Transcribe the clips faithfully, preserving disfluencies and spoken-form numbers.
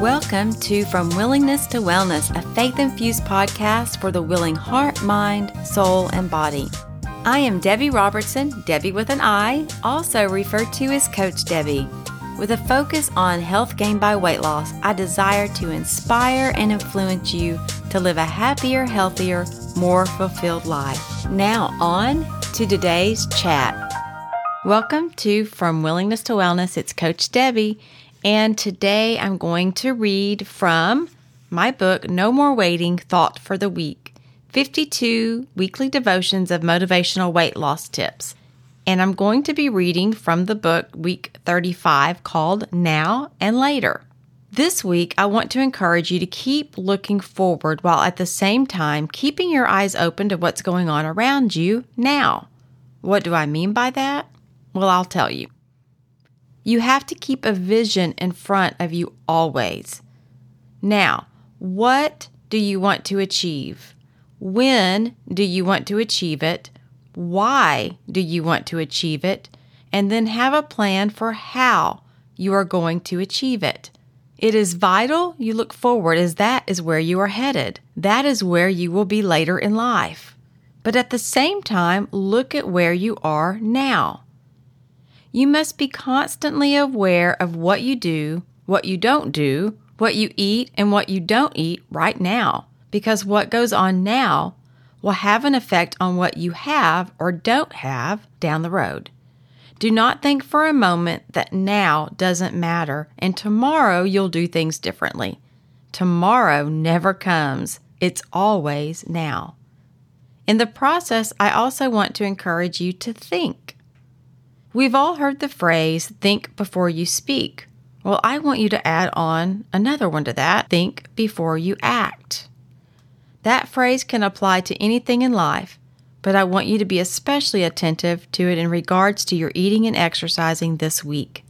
Welcome to From Willingness to Wellness, a faith-infused podcast for the willing heart, mind, soul, and body. I am Debbie Robertson, Debbie with an I, also referred to as Coach Debbie. With a focus on health gained by weight loss, I desire to inspire and influence you to live a happier, healthier, more fulfilled life. Now on to today's chat. Welcome to From Willingness to Wellness. It's Coach Debbie, and today I'm going to read from my book, No More Waiting, Thought for the Week, fifty-two Weekly Devotions of Motivational Weight Loss Tips. And I'm going to be reading from the book, week thirty-five, called Now and Later. This week, I want to encourage you to keep looking forward while at the same time keeping your eyes open to what's going on around you now. What do I mean by that? Well, I'll tell you. You have to keep a vision in front of you always. Now, what do you want to achieve? When do you want to achieve it? Why do you want to achieve it? And then have a plan for how you are going to achieve it. It is vital you look forward, as that is where you are headed. That is where you will be later in life. But at the same time, look at where you are now. You must be constantly aware of what you do, what you don't do, what you eat, and what you don't eat right now, because what goes on now will have an effect on what you have or don't have down the road. Do not think for a moment that now doesn't matter and tomorrow you'll do things differently. Tomorrow never comes. It's always now. In the process, I also want to encourage you to think. We've all heard the phrase, think before you speak. Well, I want you to add on another one to that, think before you act. That phrase can apply to anything in life, but I want you to be especially attentive to it in regards to your eating and exercising this week.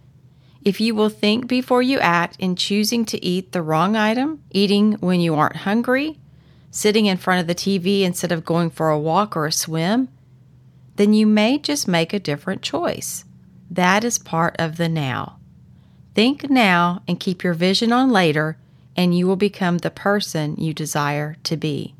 If you will think before you act in choosing to eat the wrong item, eating when you aren't hungry, sitting in front of the T V instead of going for a walk or a swim, then you may just make a different choice. That is part of the now. Think now and keep your vision on later, and you will become the person you desire to be.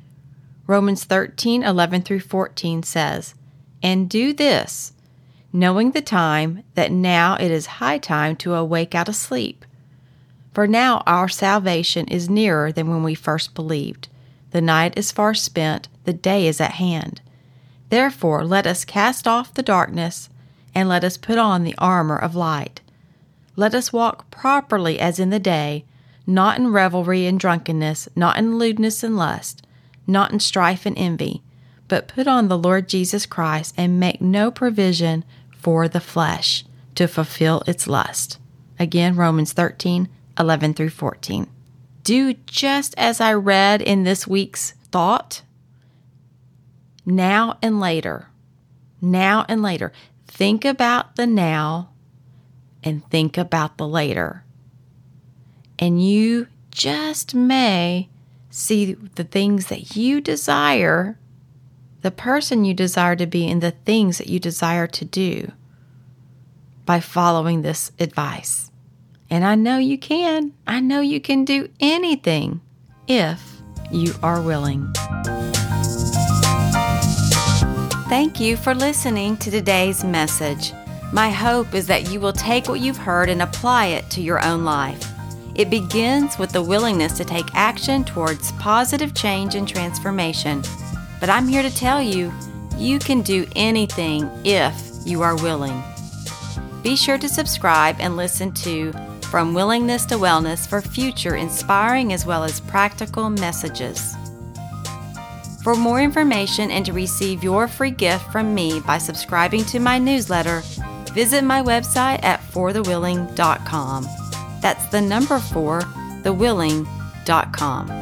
Romans thirteen, eleven through fourteen says, "And do this, knowing the time, that now it is high time to awake out of sleep. For now our salvation is nearer than when we first believed. The night is far spent, the day is at hand. Therefore let us cast off the darkness, and let us put on the armor of light. Let us walk properly as in the day, not in revelry and drunkenness, not in lewdness and lust, not in strife and envy, but put on the Lord Jesus Christ and make no provision for the flesh to fulfill its lust." Again, Romans thirteen, eleven through fourteen. Do just as I read in this week's thought. Now and later. Now and later. Think about the now and think about the later. And you just may see the things that you desire, the person you desire to be, and the things that you desire to do by following this advice. And I know you can. I know you can do anything if you are willing. Thank you for listening to today's message. My hope is that you will take what you've heard and apply it to your own life. It begins with the willingness to take action towards positive change and transformation. But I'm here to tell you, you can do anything if you are willing. Be sure to subscribe and listen to From Willingness to Wellness for future inspiring as well as practical messages. For more information and to receive your free gift from me by subscribing to my newsletter, visit my website at for the willing dot com. That's the number four, the willing dot com.